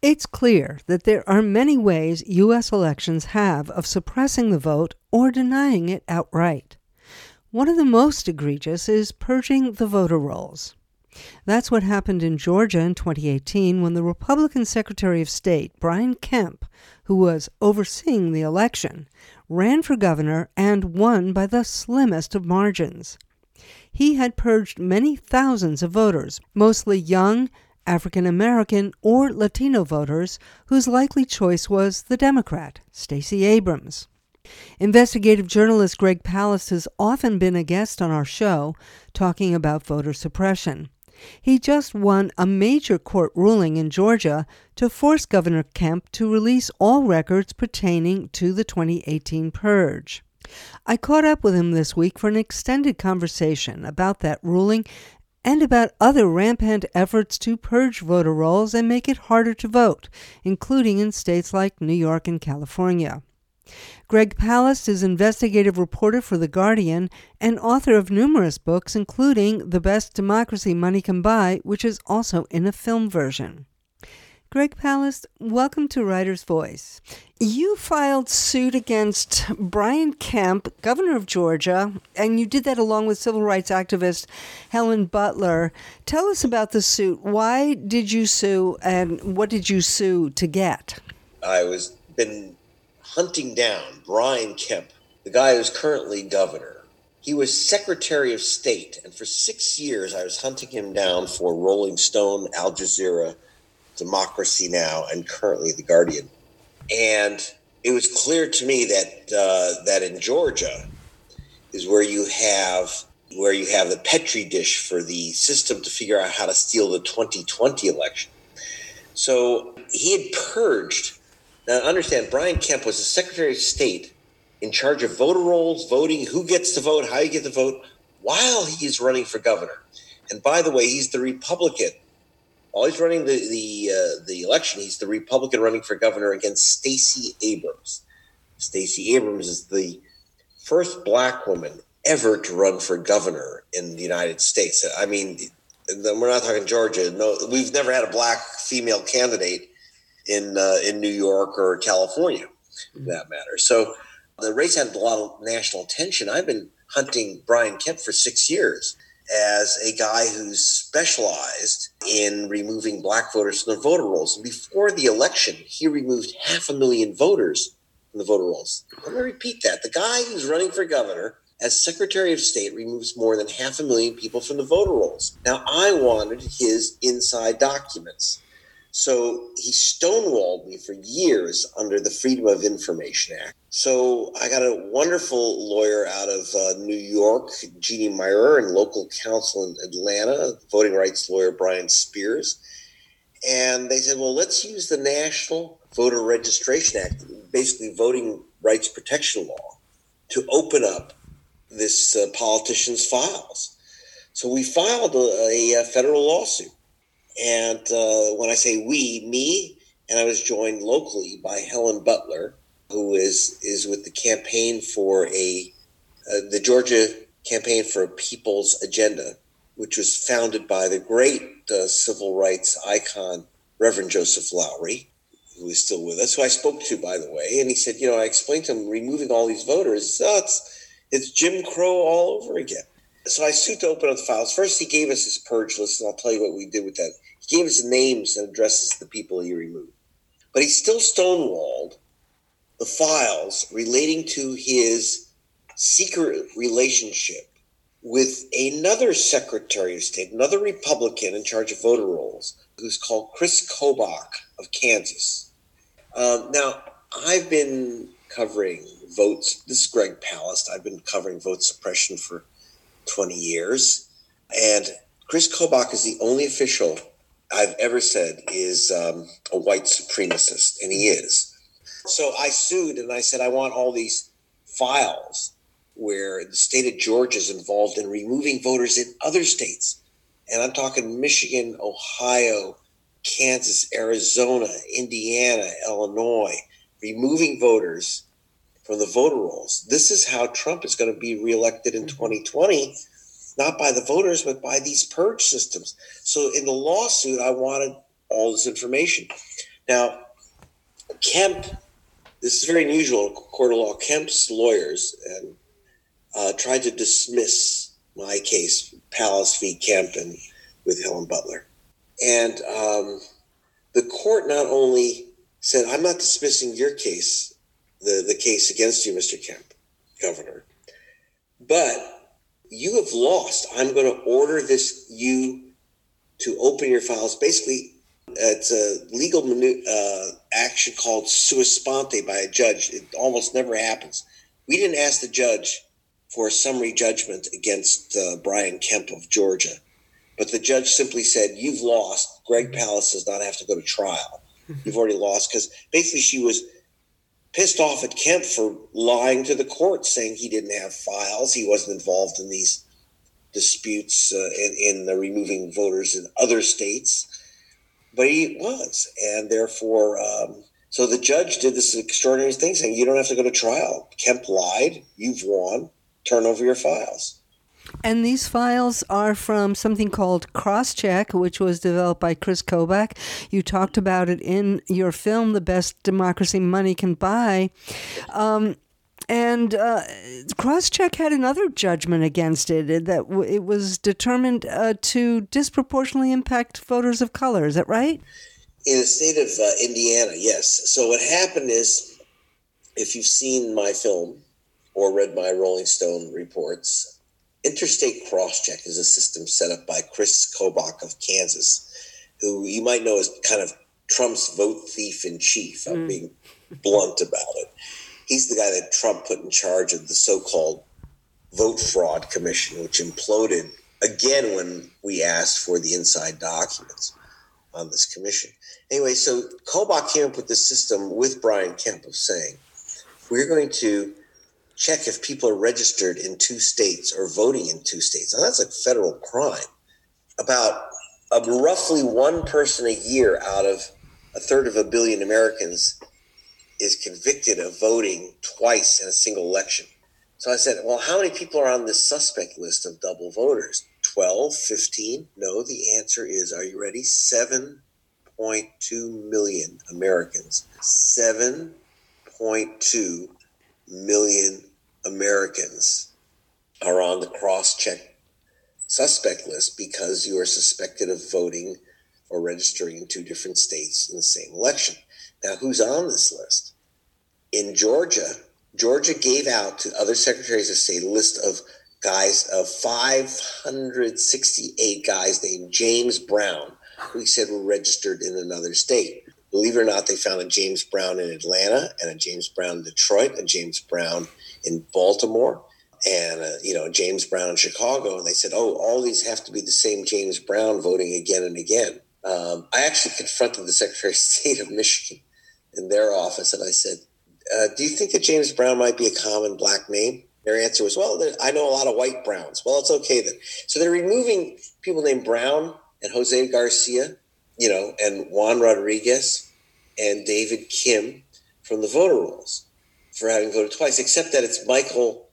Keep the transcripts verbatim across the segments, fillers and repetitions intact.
It's clear that there are many ways U S elections have of suppressing the vote or denying it outright. One of the most egregious is purging the voter rolls. That's what happened in Georgia in twenty eighteen when the Republican Secretary of State, Brian Kemp, who was overseeing the election, ran for governor and won by the slimmest of margins. He had purged many thousands of voters, mostly young, African American, or Latino voters whose likely choice was the Democrat, Stacey Abrams. Investigative journalist Greg Palast has often been a guest on our show talking about voter suppression. He just won a major court ruling in Georgia to force Governor Kemp to release all records pertaining to the twenty eighteen purge. I caught up with him this week for an extended conversation about that ruling and about other rampant efforts to purge voter rolls and make it harder to vote, including in states like New York and California. Greg Palast is investigative reporter for The Guardian and author of numerous books, including The Best Democracy Money Can Buy, which is also in a film version. Greg Palast, welcome to Writer's Voice. You filed suit against Brian Kemp, governor of Georgia, and you did that along with civil rights activist Helen Butler. Tell us about the suit. Why did you sue, and what did you sue to get? I was been hunting down Brian Kemp, the guy who's currently governor. He was Secretary of State, and for six years I was hunting him down for Rolling Stone, Al Jazeera, Democracy Now!, and currently The Guardian. And it was clear to me that uh, that in Georgia is where you have where you have the petri dish for the system to figure out how to steal the twenty twenty election. So he had purged. Now understand, Brian Kemp was the Secretary of State in charge of voter rolls, voting, who gets to vote, how you get to vote, while he's running for governor. And by the way, he's the Republican. While he's running the the uh, the election, he's the Republican running for governor against Stacey Abrams. Stacey Abrams is the first black woman ever to run for governor in the United States. I mean, we're not talking Georgia. No, we've never had a black female candidate in uh, in New York or California, for that matter. So the race had a lot of national attention. I've been hunting Brian Kemp for six years. As a guy who's specialized in removing black voters from the voter rolls. And before the election, he removed half a million voters from the voter rolls. Let me repeat that. The guy who's running for governor as Secretary of State removes more than half a million people from the voter rolls. Now, I wanted his inside documents. So he stonewalled me for years under the Freedom of Information Act. So I got a wonderful lawyer out of uh, New York, Jeannie Meyer, and local counsel in Atlanta, voting rights lawyer Brian Spears. And they said, well, let's use the National Voter Registration Act, basically voting rights protection law, to open up this uh, politician's files. So we filed a, a federal lawsuit. And uh, when I say we, me, and I was joined locally by Helen Butler, who is is with the campaign for a, uh, the Georgia Campaign for a People's Agenda, which was founded by the great uh, civil rights icon, Reverend Joseph Lowry, who is still with us, who I spoke to, by the way. And he said, you know, I explained to him, removing all these voters, oh, it's, it's Jim Crow all over again. So I sued to open up the files. First, he gave us his purge list, and I'll tell you what we did with that. He gave us names and addresses of the people he removed. But he still stonewalled the files relating to his secret relationship with another Secretary of State, another Republican in charge of voter rolls, who's called Chris Kobach of Kansas. Um, now, I've been covering votes. This is Greg Palast. I've been covering vote suppression for twenty years. And Chris Kobach is the only official I've ever said is um, a white supremacist, and he is. So I sued, and I said, I want all these files where the state of Georgia is involved in removing voters in other states. And I'm talking Michigan, Ohio, Kansas, Arizona, Indiana, Illinois, removing voters from the voter rolls. This is how Trump is going to be reelected in twenty twenty, not by the voters, but by these purge systems. So in the lawsuit, I wanted all this information. Now, Kemp, this is very unusual in court of law. Kemp's lawyers and uh, tried to dismiss my case, Palace v. Kemp, and with Helen Butler. And um, the court not only said, I'm not dismissing your case, the, the case against you, Mister Kemp, Governor, but you have lost. I'm going to order this you to open your files. Basically, it's a legal uh, action called sua sponte by a judge. It almost never happens. We didn't ask the judge for a summary judgment against uh, Brian Kemp of Georgia, but the judge simply said, you've lost. Greg Palast does not have to go to trial. You've already lost, because basically she was pissed off at Kemp for lying to the court, saying he didn't have files. He wasn't involved in these disputes uh, in, in uh, removing voters in other states. But he was. And therefore, um, so the judge did this extraordinary thing, saying you don't have to go to trial. Kemp lied. You've won. Turn over your files. And these files are from something called Crosscheck, which was developed by Chris Kobach. You talked about it in your film, The Best Democracy Money Can Buy. Um, and uh, Crosscheck had another judgment against it, that w- it was determined uh, to disproportionately impact voters of color. Is that right? In the state of uh, Indiana, yes. So what happened is, if you've seen my film or read my Rolling Stone reports, Interstate Crosscheck is a system set up by Chris Kobach of Kansas, who you might know as kind of Trump's vote thief in chief. I'm mm. being blunt about it. He's the guy that Trump put in charge of the so-called Vote Fraud Commission, which imploded again when we asked for the inside documents on this commission. Anyway, so Kobach came up with this system with Brian Kemp of saying, we're going to check if people are registered in two states or voting in two states. Now, that's a federal crime. About uh, roughly one person a year out of a third of a billion Americans is convicted of voting twice in a single election. So I said, well, how many people are on this suspect list of double voters? twelve, fifteen? No, the answer is, are you ready? seven point two million Americans. seven point two million Americans are on the cross-check suspect list because you are suspected of voting or registering in two different states in the same election. Now, who's on this list? In Georgia, Georgia gave out to other secretaries of state a list of guys, of five hundred sixty-eight guys named James Brown, who he said were registered in another state. Believe it or not, they found a James Brown in Atlanta and a James Brown in Detroit, a James Brown in Baltimore, and a, you know, James Brown in Chicago. And they said, oh, all these have to be the same James Brown voting again and again. Um, I actually confronted the Secretary of State of Michigan in their office, and I said, uh, do you think that James Brown might be a common black name? Their answer was, well, I know a lot of white Browns. Well, it's okay then. So they're removing people named Brown and Jose Garcia, you know, and Juan Rodriguez and David Kim from the voter rolls for having voted twice, except that it's Michael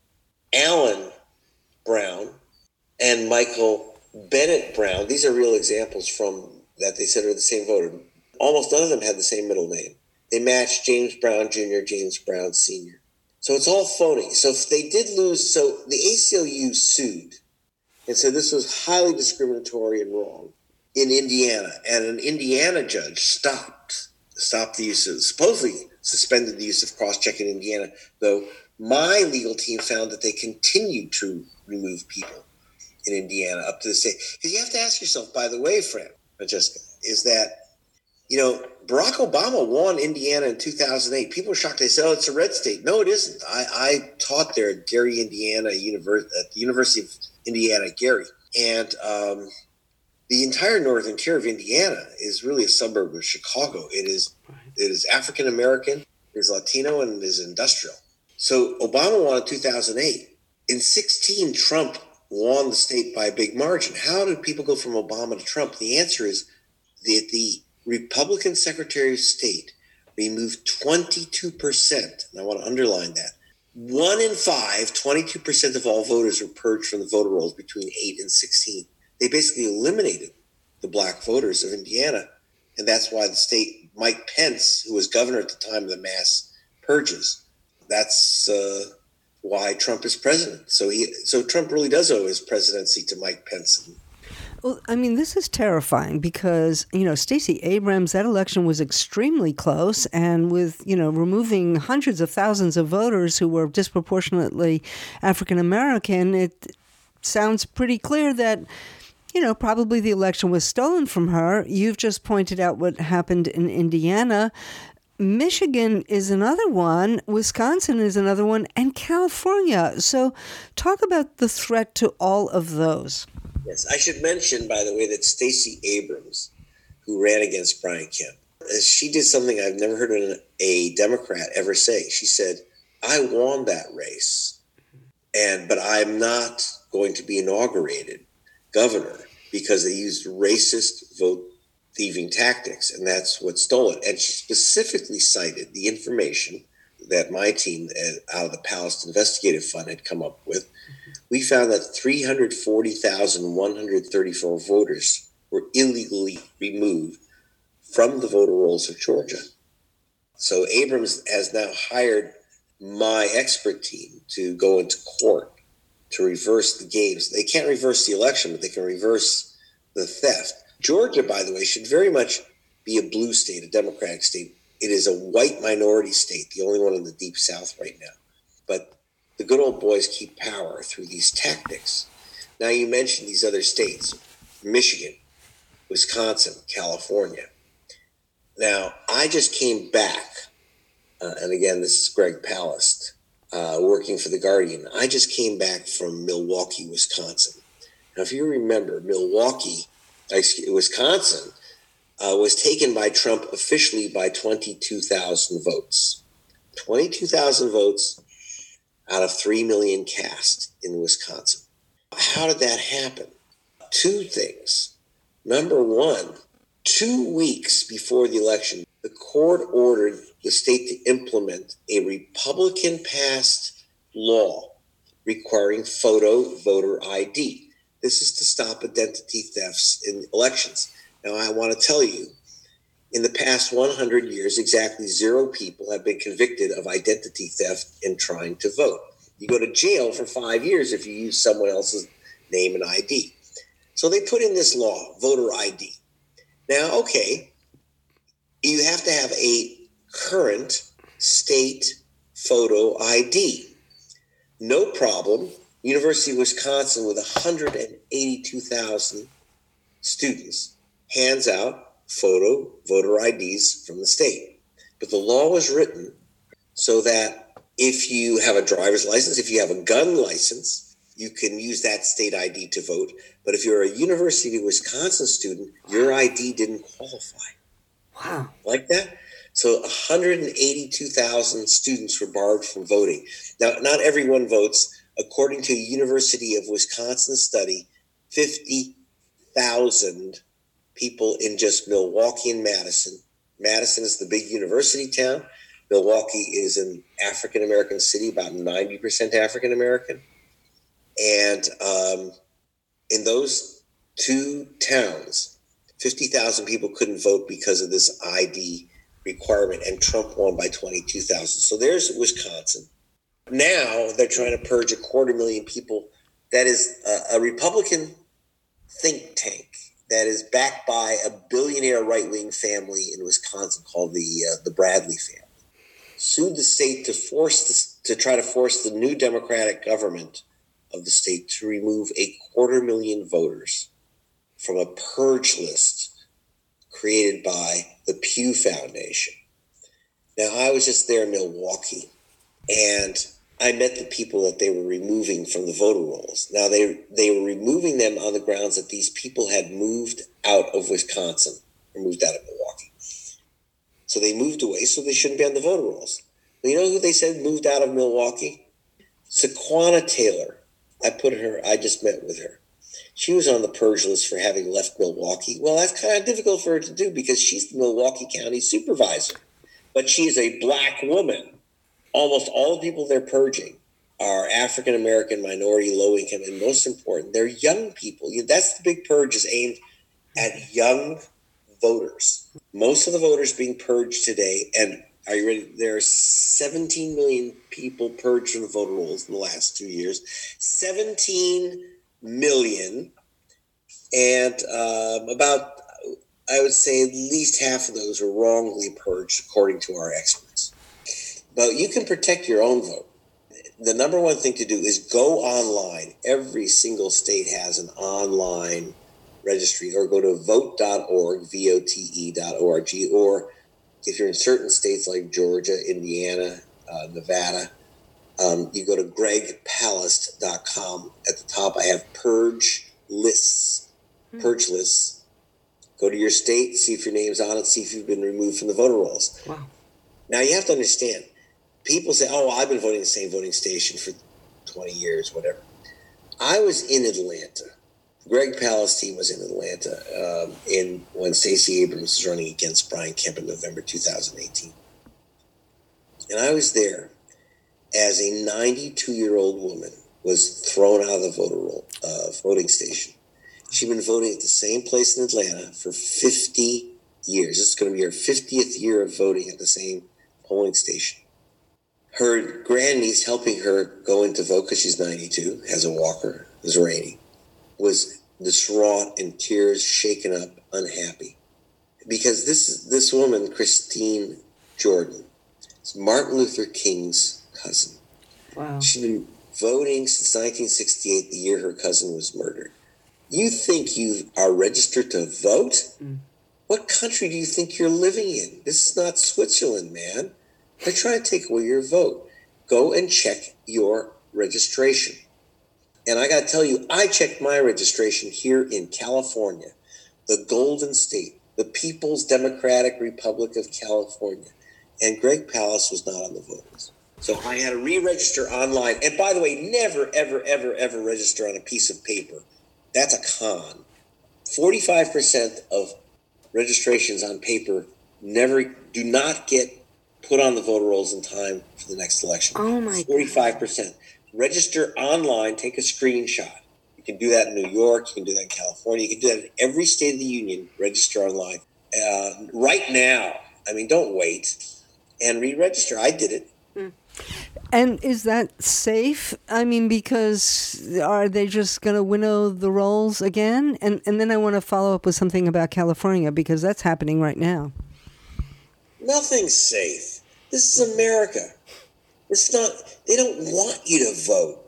Allen Brown and Michael Bennett Brown. These are real examples from that they said are the same voter. Almost none of them had the same middle name. They matched James Brown Junior, James Brown Senior So it's all phony. So if they did lose, so the A C L U sued and said this was highly discriminatory and wrong in Indiana, and an Indiana judge stopped stopped the use of, supposedly suspended the use of cross-check in Indiana, though my legal team found that they continued to remove people in Indiana up to this day. Because you have to ask yourself, by the way, friend, Francesca, is that, you know, Barack Obama won Indiana in two thousand eight. People were shocked. They said, oh, it's a red state. No, it isn't. I, I taught there at Gary, Indiana, Univers- at the University of Indiana, Gary. And um, the entire northern tier of Indiana is really a suburb of Chicago. It is it is African-American, it is Latino, and it is industrial. So Obama won in two thousand eight. In sixteen, Trump won the state by a big margin. How did people go from Obama to Trump? The answer is that the Republican Secretary of State removed twenty-two percent. And I want to underline that. One in five, twenty-two percent of all voters were purged from the voter rolls between eight and sixteen. They basically eliminated the black voters of Indiana. And that's why the state Mike Pence, who was governor at the time of the mass purges. That's uh, why Trump is president. So he, so Trump really does owe his presidency to Mike Pence. Well, I mean, this is terrifying because, you know, Stacey Abrams, that election was extremely close. And with, you know, removing hundreds of thousands of voters who were disproportionately African American, it sounds pretty clear that, you know, probably the election was stolen from her. You've just pointed out what happened in Indiana. Michigan is another one, Wisconsin is another one, and California. So talk about the threat to all of those. Yes, I should mention, by the way, that Stacey Abrams, who ran against Brian Kemp, she did something I've never heard a Democrat ever say. She said, I won that race, and but I'm not going to be inaugurated governor because they used racist vote thieving tactics, and that's what stole it. And she specifically cited the information that my team out of the Palast Investigative Fund had come up with. We found that three hundred forty thousand one hundred thirty-four voters were illegally removed from the voter rolls of Georgia. So Abrams has now hired my expert team to go into court to reverse the games. They can't reverse the election, but they can reverse the theft. Georgia, by the way, should very much be a blue state, a Democratic state. It is a white minority state, the only one in the Deep South right now. But the good old boys keep power through these tactics. Now, you mentioned these other states, Michigan, Wisconsin, California. Now, I just came back, uh, and again, this is Greg Palast, uh, working for The Guardian. I just came back from Milwaukee, Wisconsin. Now, if you remember, Milwaukee, excuse, Wisconsin, uh, was taken by Trump officially by twenty-two thousand votes. twenty-two thousand votes out of three million cast in Wisconsin. How did that happen? Two things. Number one, two weeks before the election, the court ordered the state to implement a Republican-passed law requiring photo voter I D. This is to stop identity thefts in elections. Now, I want to tell you, in the past one hundred years, exactly zero people have been convicted of identity theft in trying to vote. You go to jail for five years if you use someone else's name and I D. So they put in this law, voter I D. Now, okay, you have to have a current state photo I D. No problem. University of Wisconsin, with one hundred eighty-two thousand students, hands out photo voter I Ds from the state. But the law was written so that if you have a driver's license, if you have a gun license, you can use that state I D to vote. But if you're a University of Wisconsin student, your I D didn't qualify. Wow. Like that? So one hundred eighty-two thousand students were barred from voting. Now, not everyone votes. According to a University of Wisconsin study, fifty thousand people in just Milwaukee and Madison. Madison is the big university town. Milwaukee is an African-American city, about ninety percent African-American. And um, in those two towns, fifty thousand people couldn't vote because of this I D requirement, and Trump won by twenty-two thousand. So there's Wisconsin. Now they're trying to purge a quarter million people. That is a, a Republican think tank that is backed by a billionaire right-wing family in Wisconsin called the uh, the Bradley family. Sued the state to force this, to try to force the new Democratic government of the state to remove a quarter million voters from a purge list created by the Pew Foundation. Now, I was just there in Milwaukee, and I met the people that they were removing from the voter rolls. Now, they they were removing them on the grounds that these people had moved out of Wisconsin or moved out of Milwaukee. So they moved away, so they shouldn't be on the voter rolls. Well, you know who they said moved out of Milwaukee? Sequana Taylor. I put her, I just met with her. She was on the purge list for having left Milwaukee. Well, that's kind of difficult for her to do because she's the Milwaukee County supervisor. But she is a black woman. Almost all the people they're purging are African-American, minority, low-income, and most important, they're young people. That's the big purge, is aimed at young voters. Most of the voters being purged today, and are you ready? There are seventeen million people purged from the voter rolls in the last two years. seventeen million, and um, about, I would say, at least half of those were wrongly purged, according to our experts. But you can protect your own vote. The number one thing to do is go online. Every single state has an online registry, or go to vote dot org, V O T E dot O R G, or if you're in certain states like Georgia, Indiana, uh, Nevada, um, you go to greg palast dot com. At the top, I have purge lists, purge lists. Go to your state, see if your name's on it, see if you've been removed from the voter rolls. Wow. Now, you have to understand, people say, oh, I've been voting the same voting station for twenty years, whatever. I was in Atlanta. Greg Palast team was in Atlanta um, in when Stacey Abrams was running against Brian Kemp in November two thousand eighteen. And I was there as a ninety-two-year-old woman was thrown out of the voter roll, uh, voting station. She'd been voting at the same place in Atlanta for fifty years. This is going to be her fiftieth year of voting at the same polling station. Her grandniece helping her go in to vote, because she's ninety-two, has a walker, is Rainey, was distraught, in tears, shaken up, unhappy. Because this this woman, Christine Jordan, is Martin Luther King's cousin. Wow. She's been voting since nineteen sixty-eight, the year her cousin was murdered. You think you are registered to vote? Mm. What country do you think you're living in? This is not Switzerland, man. They're trying to take away your vote. Go and check your registration. And I got to tell you, I checked my registration here in California, the Golden State, the People's Democratic Republic of California. And Greg Palast was not on the voters. So I had to re-register online. And by the way, never, ever, ever, ever register on a piece of paper. That's a con. forty-five percent of registrations on paper never do not get put on the voter rolls in time for the next election. Oh my forty-five percent. Register online, take a screenshot. You can do that in New York, you can do that in California, you can do that in every state of the union, register online. Uh, right now, I mean, don't wait, and re-register. I did it. Mm. And is that safe? I mean, because are they just going to winnow the rolls again? And and then I want to follow up with something about California, because that's happening right now. Nothing's safe. This is America. It's not, they don't want you to vote.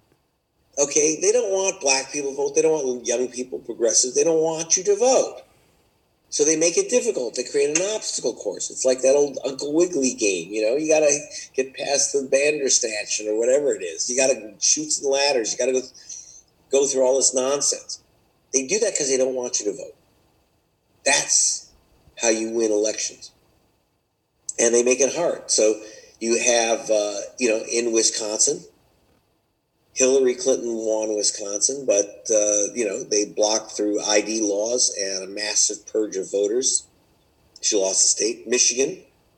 Okay? They don't want black people to vote. They don't want young people, progressives. They don't want you to vote. So they make it difficult. They create an obstacle course. It's like that old Uncle Wiggily game. You know, you got to get past the Bandersnatch or whatever it is. You got to shoot some ladders. You got to go, go through all this nonsense. They do that because they don't want you to vote. That's how you win elections. And they make it hard. So you have, uh, you know, in Wisconsin, Hillary Clinton won Wisconsin, but, uh, you know, they blocked through I D laws and a massive purge of voters. She lost the state. Michigan,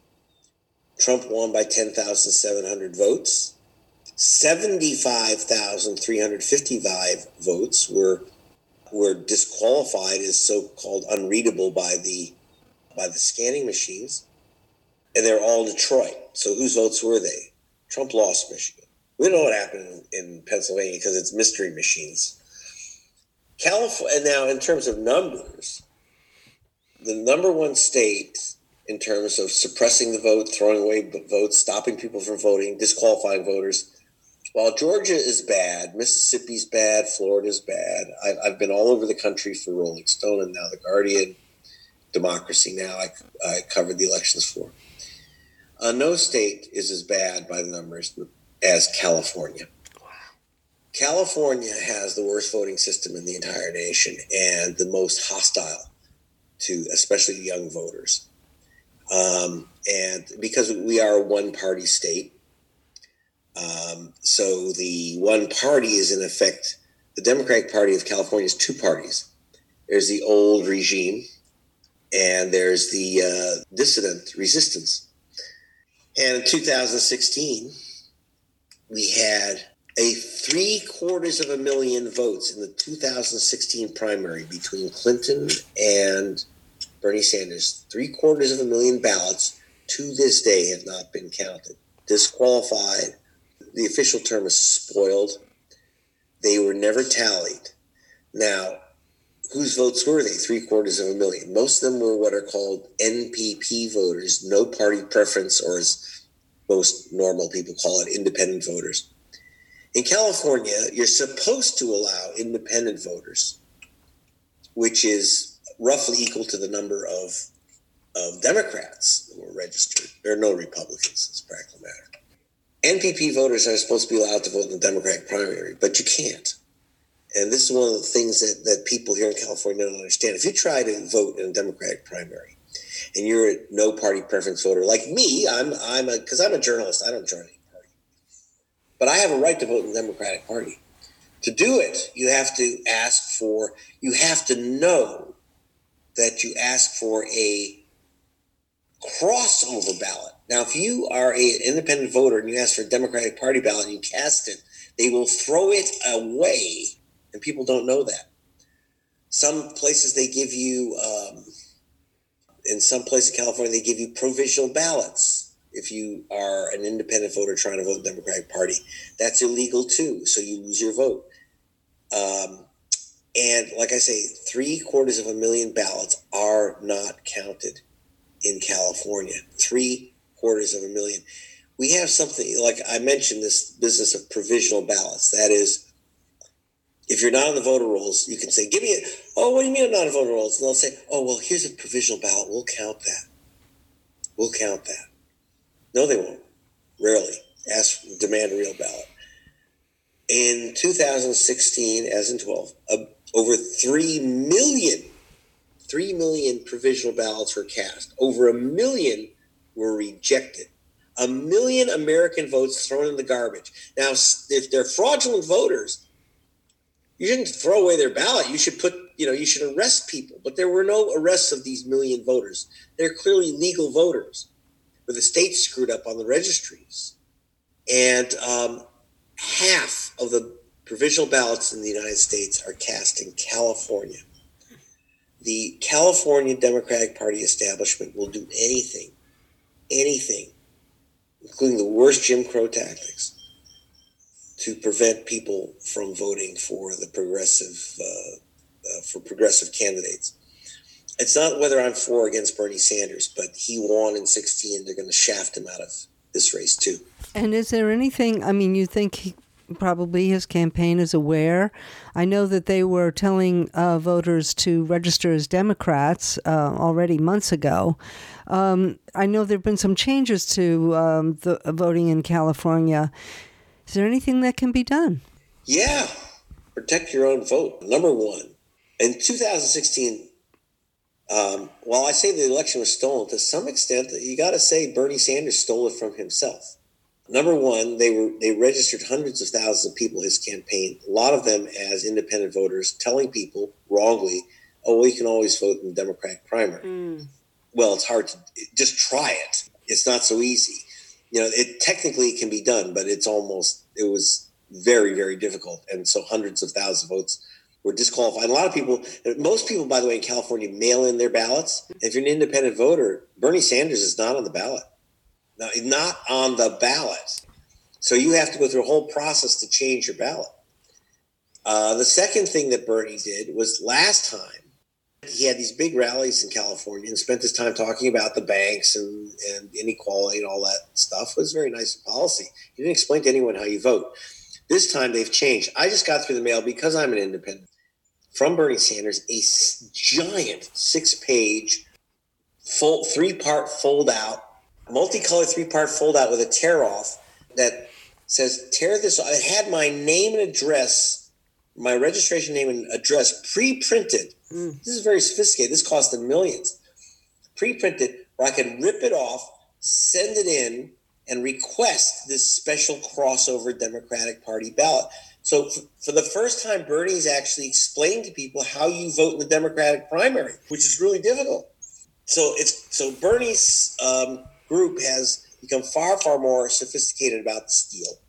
Trump won by ten thousand seven hundred votes. seventy-five thousand three hundred fifty-five votes were were disqualified as so-called unreadable by the by the scanning machines. And they're all Detroit. So whose votes were they? Trump lost Michigan. We don't know what happened in Pennsylvania because it's mystery machines. California, and now in terms of numbers, the number one state in terms of suppressing the vote, throwing away votes, stopping people from voting, disqualifying voters, while Georgia is bad, Mississippi's bad, Florida's bad. I've, I've been all over the country for Rolling Stone and now The Guardian, Democracy Now! I, I covered the elections for. Uh, no state is as bad by the numbers as California. Wow. California has the worst voting system in the entire nation and the most hostile to especially young voters. Um, and because we are a one-party state, um, so the one party is in effect, the Democratic Party of California is two parties. There's the old regime and there's the uh, dissident resistance. And in two thousand sixteen, we had a three quarters of a million votes in the two thousand sixteen primary between Clinton and Bernie Sanders. Three quarters of a million ballots to this day have not been counted. Disqualified. The official term is spoiled. They were never tallied. Now, whose votes were they? Three quarters of a million. Most of them were what are called N P P voters, no party preference, or as most normal people call it, independent voters. In California, you're supposed to allow independent voters, which is roughly equal to the number of, of Democrats who are registered. There are no Republicans, as a practical matter. N P P voters are supposed to be allowed to vote in the Democratic primary, but you can't. And this is one of the things that, that people here in California don't understand. If you try to vote in a Democratic primary and you're a no party preference voter, like me, I'm I'm a because I'm a journalist, I don't join any party. But I have a right to vote in the Democratic Party. To do it, you have to ask for, you have to know that you ask for a crossover ballot. Now, if you are an independent voter and you ask for a Democratic Party ballot and you cast it, they will throw it away. And people don't know that. Some places they give you, um, in some places in California, they give you provisional ballots if you are an independent voter trying to vote in the Democratic Party. That's illegal too, so you lose your vote. Um, and like I say, three quarters of a million ballots are not counted in California. Three quarters of a million. We have something, like I mentioned, this business of provisional ballots. That is, if you're not on the voter rolls, you can say, give me a, oh, what do you mean I'm not on the voter rolls? And they'll say, oh, well, here's a provisional ballot. We'll count that. We'll count that. No, they won't. Rarely. Ask, demand a real ballot. In two thousand sixteen, as in twelve, uh, over three million, three million provisional ballots were cast. Over a million were rejected. A million American votes thrown in the garbage. Now, if they're fraudulent voters, you shouldn't throw away their ballot. You should put, you know, you should arrest people. But there were no arrests of these million voters. They're clearly legal voters, where the state screwed up on the registries. And um, half of the provisional ballots in the United States are cast in California. The California Democratic Party establishment will do anything, anything, including the worst Jim Crow tactics, to prevent people from voting for the progressive, uh, uh, for progressive candidates. It's not whether I'm for or against Bernie Sanders, but he won in sixteen. They're going to shaft him out of this race too. And is there anything, I mean, you think he, probably his campaign is aware? I know that they were telling uh, voters to register as Democrats uh, already months ago. Um, I know there have been some changes to um, the uh, voting in California. Is there anything that can be done? Yeah. Protect your own vote. Number one, in two thousand sixteen, um, while I say the election was stolen, to some extent, you got to say Bernie Sanders stole it from himself. Number one, they were they registered hundreds of thousands of people, his campaign, a lot of them as independent voters, telling people wrongly, oh, well, you can always vote in the Democratic primary. Mm. Well, it's hard to just try it. It's not so easy. You know, it technically can be done, but it's almost, it was very, very difficult. And so hundreds of thousands of votes were disqualified. A lot of people, most people, by the way, in California mail in their ballots. If you're an independent voter, Bernie Sanders is not on the ballot. No, not on the ballot. So you have to go through a whole process to change your ballot. Uh, the second thing that Bernie did was last time, he had these big rallies in California and spent his time talking about the banks and, and inequality and all that stuff. It was very nice policy. He didn't explain to anyone how you vote. This time they've changed. I just got through the mail, because I'm an independent, from Bernie Sanders, a giant six-page, full three-part fold-out, multicolored three-part fold-out with a tear-off that says, tear this off. It had my name and address, my registration name and address pre-printed. Mm. This is very sophisticated. This cost them millions. Pre-printed, where I could rip it off, send it in, and request this special crossover Democratic Party ballot. So f- for the first time, Bernie's actually explained to people how you vote in the Democratic primary, which is really difficult. So it's so Bernie's um, group has become far, far more sophisticated about this deal.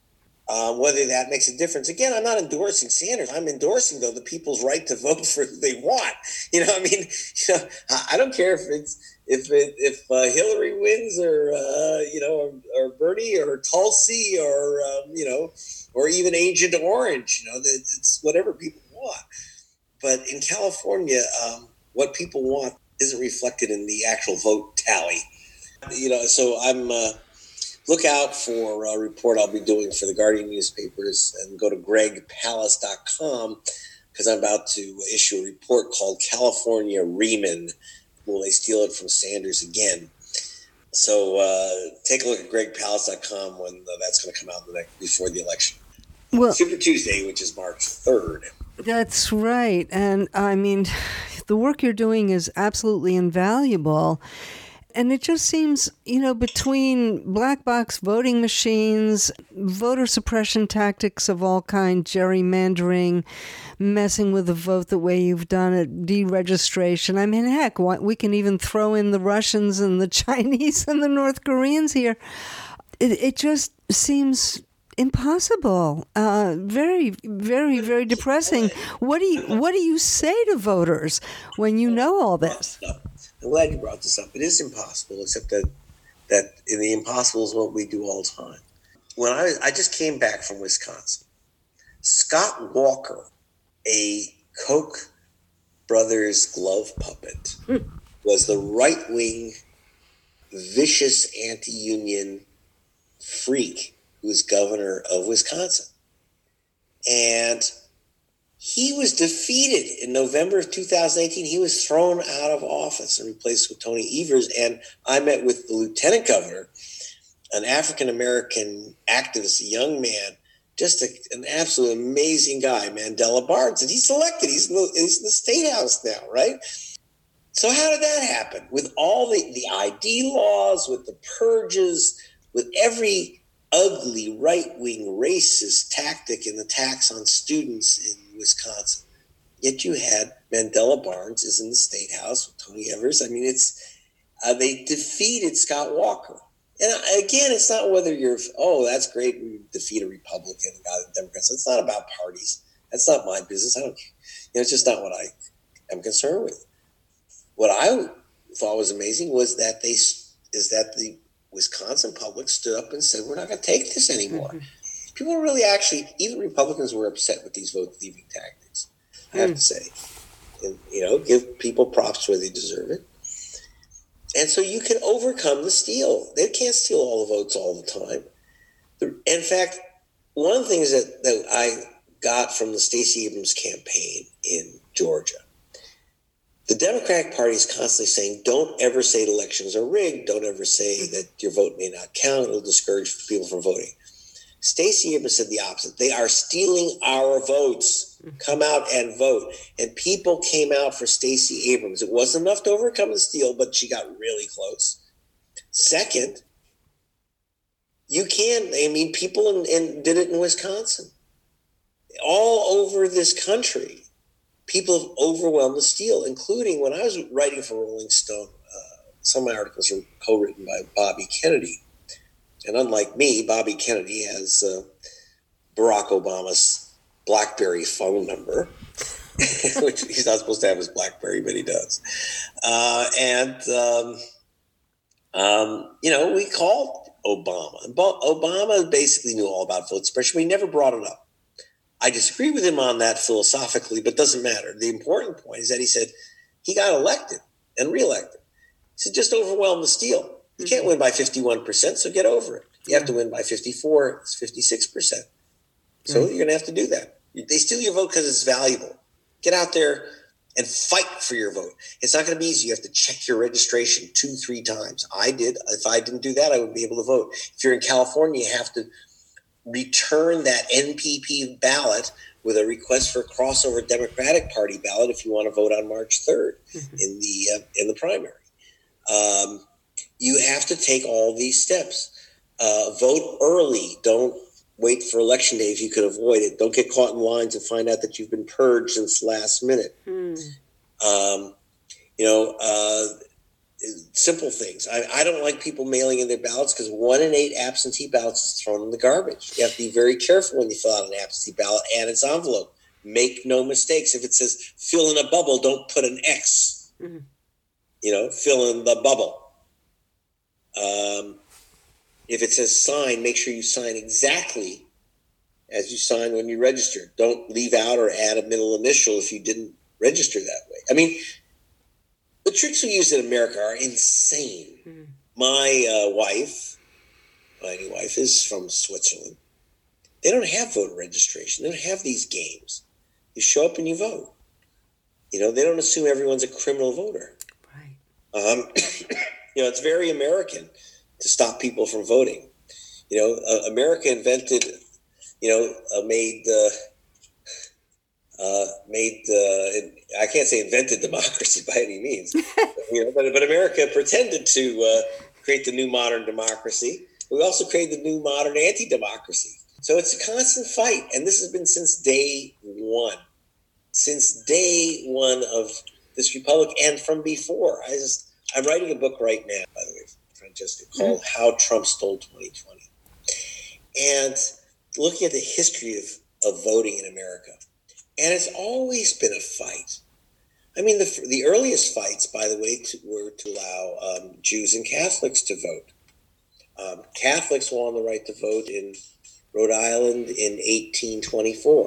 Um, whether that makes a difference. Again, I'm not endorsing Sanders. I'm endorsing, though, the people's right to vote for who they want. You know, I mean, you know, I don't care if it's if it, if uh, Hillary wins or uh, you know, or, or Bernie or Tulsi or um, you know, or even Agent Orange. You know, it's whatever people want. But in California, um, what people want isn't reflected in the actual vote tally. You know, so I'm. Uh, Look out for a report I'll be doing for the Guardian newspapers, and go to greg palast dot com because I'm about to issue a report called California Riemann. Will they steal it from Sanders again? So uh, take a look at greg palast dot com when uh, that's going to come out the next, before the election. Well, Super Tuesday, which is March third. That's right. And I mean, the work you're doing is absolutely invaluable. And it just seems, you know, between black box voting machines, voter suppression tactics of all kinds, gerrymandering, messing with the vote the way you've done it, deregistration. I mean, heck, we can even throw in the Russians and the Chinese and the North Koreans here. It, it just seems impossible. Uh, very, very, very depressing. What do you What do you say to voters when you know all this? I'm glad you brought this up. It is impossible, except that that in the impossible is what we do all the time. When I I just came back from Wisconsin, Scott Walker, a Koch brothers glove puppet, was the right-wing, vicious anti-union freak who was governor of Wisconsin. And he was defeated in November of two thousand eighteen. He was thrown out of office and replaced with Tony Evers. And I met with the lieutenant governor, an African-American activist, a young man, just a, an absolute amazing guy, Mandela Barnes. And he's elected. He's in, the, he's in the State House now, right? So how did that happen? With all the, the I D laws, with the purges, with every ugly right-wing racist tactic in the tax on students in Wisconsin. Yet you had Mandela Barnes is in the State House with Tony Evers. I mean, it's uh, they defeated Scott Walker. And again, it's not whether you're, oh, that's great, we defeat a Republican, got a Democrat. So it's not about parties. That's not my business. I don't, you know, it's just not what I am concerned with. What I thought was amazing was that they is that the Wisconsin public stood up and said, we're not going to take this anymore. Mm-hmm. People really actually, even Republicans were upset with these vote thieving tactics, I have mm. to say. And, you know, give people props where they deserve it. And so you can overcome the steal. They can't steal all the votes all the time. The, in fact, one of the things that, that I got from the Stacey Abrams campaign in Georgia, the Democratic Party is constantly saying, don't ever say elections are rigged. Don't ever say that your vote may not count. It'll discourage people from voting. Stacey Abrams said the opposite. They are stealing our votes. Come out and vote. And people came out for Stacey Abrams. It wasn't enough to overcome the steal, but she got really close. Second, you can, I mean, people in, in, did it in Wisconsin. All over this country, people have overwhelmed the steal, including when I was writing for Rolling Stone, uh, some of my articles were co-written by Bobby Kennedy. And unlike me, Bobby Kennedy has uh, Barack Obama's BlackBerry phone number, which he's not supposed to have his BlackBerry, but he does. Uh, and, um, um, you know, we called Obama. And Obama basically knew all about vote suppression, but he never brought it up. I disagree with him on that philosophically, but doesn't matter. The important point is that he said he got elected and reelected. He said, just overwhelm the steal. You can't win by fifty-one percent, so get over it. You have to win by fifty-four, it's fifty-six percent. So mm-hmm. you're going to have to do that. They steal your vote because it's valuable. Get out there and fight for your vote. It's not going to be easy. You have to check your registration two, three times. I did. If I didn't do that, I wouldn't be able to vote. If you're in California, you have to return that N P P ballot with a request for a crossover Democratic Party ballot if you want to vote on March third mm-hmm. in the uh, in the primary. Um, you have to take all these steps. Uh, vote early. Don't wait for election day if you can avoid it. Don't get caught in lines and find out that you've been purged since last minute. Mm. Um, you know, uh, simple things. I, I don't like people mailing in their ballots because one in eight absentee ballots is thrown in the garbage. You have to be very careful when you fill out an absentee ballot and its envelope. Make no mistakes. If it says fill in a bubble, don't put an X. Mm-hmm. You know, fill in the bubble. Um, if it says sign, make sure you sign exactly as you sign when you register. Don't leave out or add a middle initial if you didn't register that way. I mean, the tricks we use in America are insane. Mm. My uh, wife, my new wife, is from Switzerland. They don't have voter registration. They don't have these games. You show up and you vote. You know, they don't assume everyone's a criminal voter. Right. Um, you know, it's very American to stop people from voting. You know, uh, America invented, you know, uh, made... Uh, Uh, made uh, I can't say invented democracy by any means, you know, but, but America pretended to uh, create the new modern democracy. We also created the new modern anti-democracy. So it's a constant fight, and this has been since day one, since day one of this republic, and from before. I just I'm writing a book right now, by the way, Francesca, called mm-hmm. "How Trump Stole twenty twenty," and looking at the history of, of voting in America. And it's always been a fight. I mean, the the earliest fights, by the way, to, were to allow um, Jews and Catholics to vote. Um, Catholics won the right to vote in Rhode Island in eighteen twenty-four,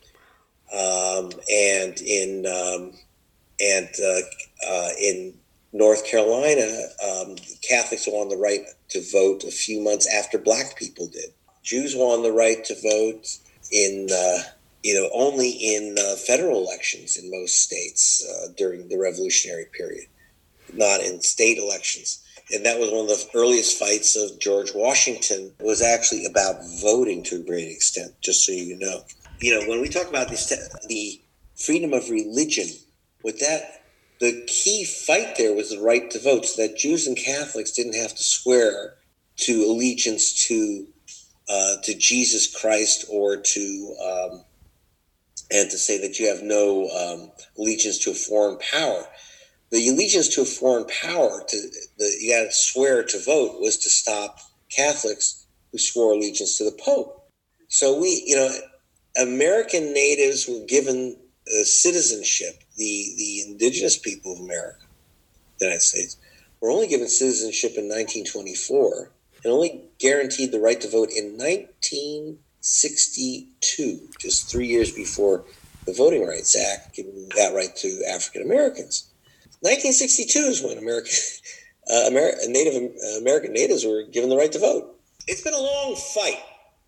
um, and in um, and uh, uh, in North Carolina, um, Catholics won the right to vote a few months after Black people did. Jews won the right to vote in. Uh, You know, only in uh, federal elections in most states uh, during the Revolutionary period, not in state elections. And that was one of the earliest fights of George Washington. It was actually about voting to a great extent, just so you know. You know, when we talk about this, the freedom of religion, with that, the key fight there was the right to vote, so that Jews and Catholics didn't have to swear to allegiance to uh, to Jesus Christ or to... Um, and to say that you have no um, allegiance to a foreign power. The allegiance to a foreign power, to the, you got to swear to vote, was to stop Catholics who swore allegiance to the Pope. So we, you know, American natives were given uh, citizenship. The the indigenous people of America, the United States, were only given citizenship in nineteen twenty-four and only guaranteed the right to vote in nineteen sixty-two, just three years before the Voting Rights Act giving that right to African Americans. nineteen sixty-two is when American, uh, Amer- Native uh, American natives were given the right to vote. It's been a long fight.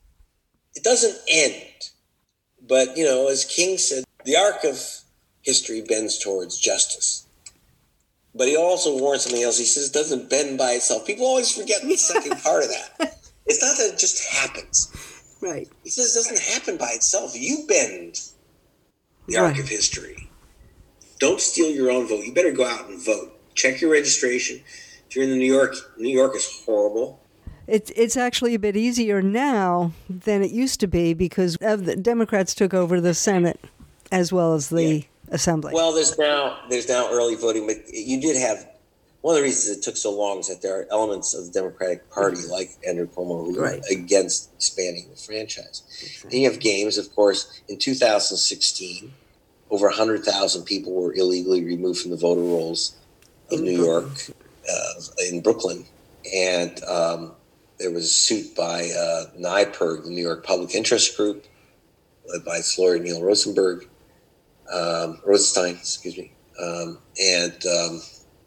It doesn't end. But, you know, as King said, the arc of history bends towards justice. But he also warned something else. He says it doesn't bend by itself. People always forget the second part of that. It's not that it just happens. Right. He says it doesn't happen by itself. You bend the right. arc of history. Don't steal your own vote. You better go out and vote. Check your registration. If you're in New York, New York is horrible. It's it's actually a bit easier now than it used to be because of the Democrats took over the Senate as well as the yeah. Assembly. Well, there's now there's now early voting, but you did have. One of the reasons it took so long is that there are elements of the Democratic Party, like Andrew Cuomo, who right. are against expanding the franchise. Exactly. And you have games, of course, in two thousand sixteen, over one hundred thousand people were illegally removed from the voter rolls of in New Brooklyn. York, uh, in Brooklyn. And um, there was a suit by uh, NYPIRG, the New York Public Interest Group, led by its lawyer Neil Rosenberg, um, Rosenstein, excuse me. Um, and... Um,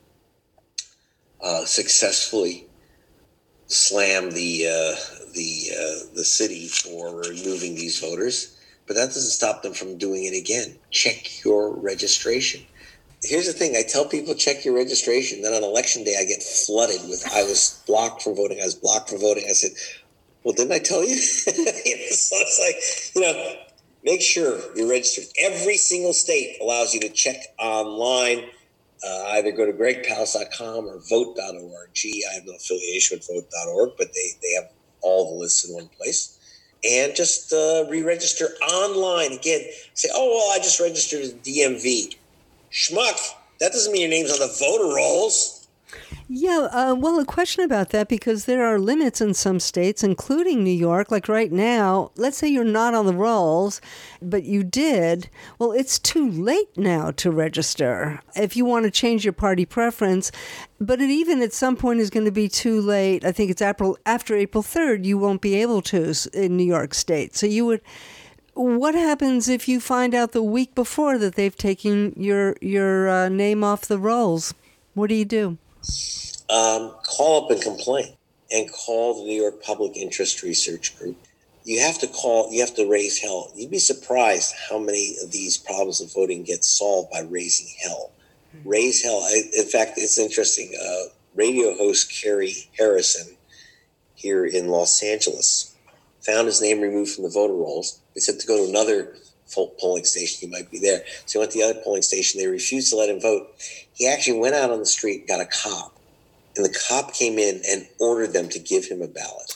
Uh, successfully slam the uh, the uh, the city for removing these voters, but that doesn't stop them from doing it again. Check your registration. Here's the thing: I tell people check your registration. Then on election day, I get flooded with I was blocked from voting. I was blocked from voting. I said, "Well, didn't I tell you?" you know, so it's like you know, make sure you're registered. Every single state allows you to check online. Uh, either go to greg palast dot com or vote dot org. I have no affiliation with vote dot org, but they, they have all the lists in one place. And just uh, re-register online. Again, say, oh, well, I just registered as D M V. Schmuck, that doesn't mean your name's on the voter rolls. Yeah, uh, well, a question about that, because there are limits in some states, including New York. Like right now, let's say you're not on the rolls, but you did. Well, it's too late now to register if you want to change your party preference. But it even at some point is going to be too late. I think it's April, after April third, you won't be able to in New York State. So you would... What happens if you find out the week before that they've taken your, your uh, name off the rolls? What do you do? Um, call up and complain, and call the New York Public Interest Research Group. You have to call, you have to raise hell. You'd be surprised how many of these problems of voting get solved by raising hell. Mm-hmm. Raise hell. I, in fact, it's interesting. Uh, radio host Kerry Harrison here in Los Angeles found his name removed from the voter rolls. They said to go to another polling station, he might be there. So he went to the other polling station. They refused to let him vote. He actually went out on the street, got a cop, and the cop came in and ordered them to give him a ballot.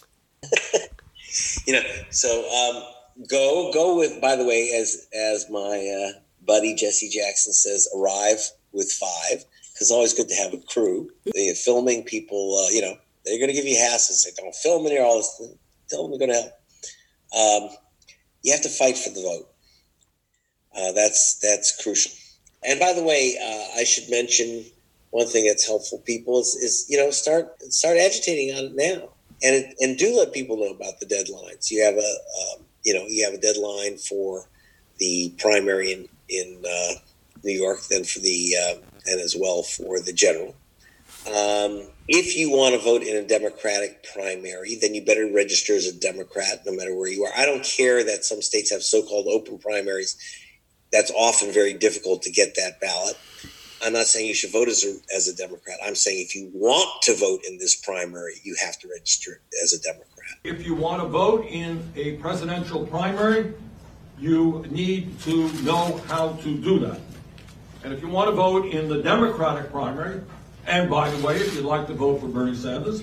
you know, so um, go go with, by the way, as as my uh, buddy Jesse Jackson says, arrive with five, because it's always good to have a crew. They're filming people, uh, you know, they're going to give you hassles. Say, don't film in here, all this. Tell them they're going to help. Um, you have to fight for the vote. Uh, that's that's crucial. And by the way, uh, I should mention one thing that's helpful people is, is you know start start agitating on it now, and and do let people know about the deadlines. You have a um, you know you have a deadline for the primary in in uh, New York, then for the uh, and as well for the general. Um, if you want to vote in a Democratic primary, then you better register as a Democrat, no matter where you are. I don't care that some states have so-called open primaries. That's often very difficult to get that ballot. I'm not saying you should vote as a, as a Democrat. I'm saying if you want to vote in this primary, you have to register as a Democrat. If you want to vote in a presidential primary, you need to know how to do that. And if you want to vote in the Democratic primary, and by the way, if you'd like to vote for Bernie Sanders,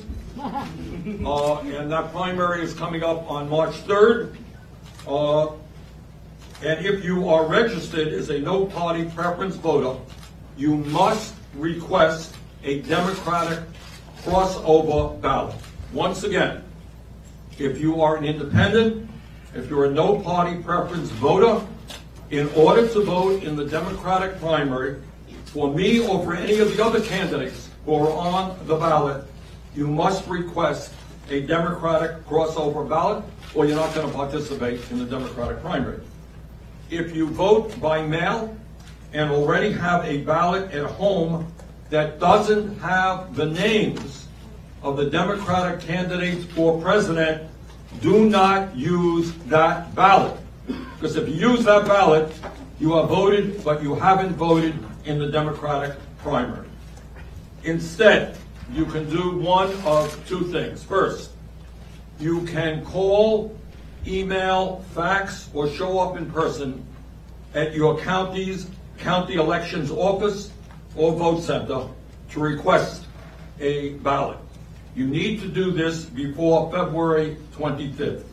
uh, and that primary is coming up on March third, uh, and if you are registered as a no-party preference voter, you must request a Democratic crossover ballot. Once again, if you are an independent, if you're a no-party preference voter, in order to vote in the Democratic primary, for me or for any of the other candidates who are on the ballot, you must request a Democratic crossover ballot, or you're not going to participate in the Democratic primary. If you vote by mail and already have a ballot at home that doesn't have the names of the Democratic candidates for president, do not use that ballot. Because if you use that ballot, you have voted, but you haven't voted in the Democratic primary. Instead, you can do one of two things. First, you can call, email, fax, or show up in person at your county's county elections office or vote center to request a ballot. You need to do this before February twenty-fifth.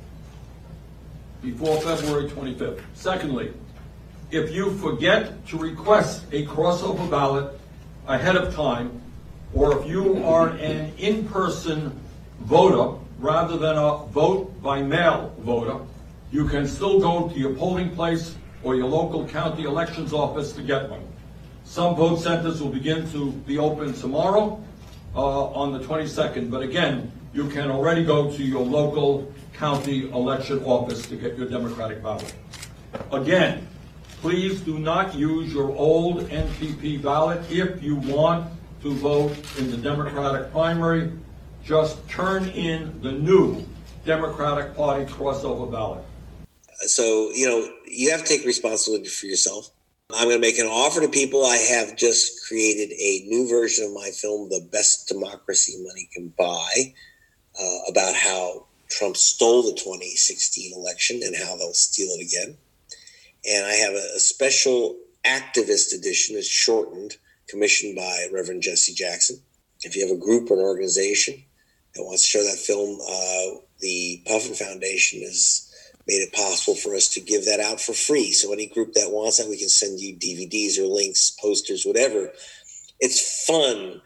Before February twenty-fifth. Secondly, if you forget to request a crossover ballot ahead of time, or if you are an in-person voter rather than a vote by mail voter, you can still go to your polling place or your local county elections office to get one. Some vote centers will begin to be open tomorrow uh, on the twenty-second, but again, you can already go to your local county election office to get your Democratic ballot. Again, please do not use your old N P P ballot if you want to vote in the Democratic primary. Just turn in the new Democratic Party crossover ballot. So, you know, you have to take responsibility for yourself. I'm going to make an offer to people. I have just created a new version of my film, The Best Democracy Money Can Buy, uh, about how Trump stole the twenty sixteen election and how they'll steal it again. And I have a, a special activist edition that's shortened, commissioned by Reverend Jesse Jackson. If you have a group or an organization that wants to show that film, uh, the Puffin Foundation has made it possible for us to give that out for free. So any group that wants that, we can send you D V Ds or links, posters, whatever. It's fun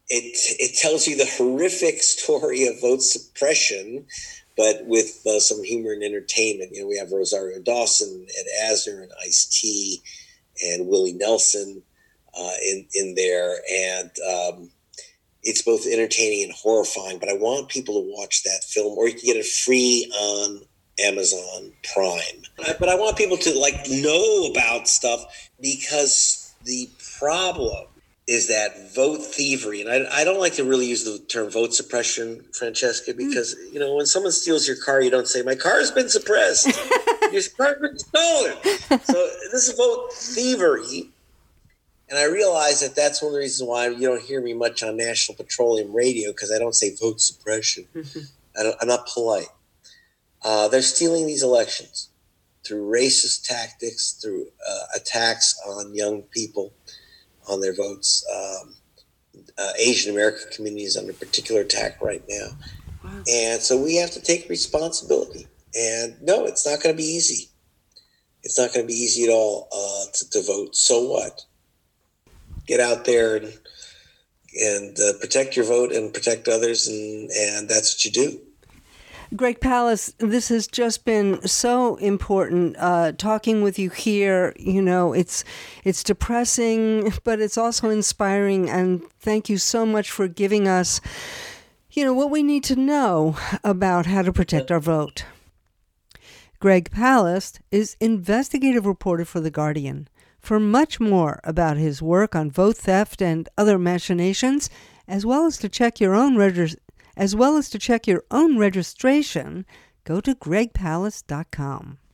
it it tells you the horrific story of vote suppression, but with uh, some humor and entertainment. You know, we have Rosario Dawson, Ed Asner, and Ice-T, and Willie Nelson uh, in in there, and um, it's both entertaining and horrifying. But I want people to watch that film, or you can get it free on Amazon Prime. But I want people to like know about stuff, because the problem is that vote thievery, and I, I don't like to really use the term vote suppression, Francesca, because mm. you know, when someone steals your car, you don't say my car has been suppressed, your car has been stolen. So this is vote thievery, and I realize that that's one of the reasons why you don't hear me much on National Petroleum Radio, because I don't say vote suppression. Mm-hmm. I don't, I'm not polite. Uh, they're stealing these elections through racist tactics, through uh, attacks on young people, on their votes. Um, uh, Asian American community is under particular attack right now. Wow. And so we have to take responsibility. And no, it's not going to be easy. It's not going to be easy at all uh, to, to vote. So what? Get out there and and uh, protect your vote and protect others, and, and that's what you do. Greg Palast, this has just been so important, uh, talking with you here. You know, it's it's depressing, but it's also inspiring. And thank you so much for giving us, you know, what we need to know about how to protect our vote. Greg Palast is investigative reporter for The Guardian. For much more about his work on vote theft and other machinations, as well as to check your own registration, As well as to check your own registration, go to greg palast dot com.